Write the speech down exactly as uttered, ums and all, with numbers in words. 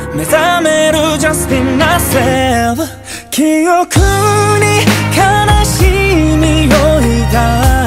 目覚める Just be myself 記憶に悲しみを抱く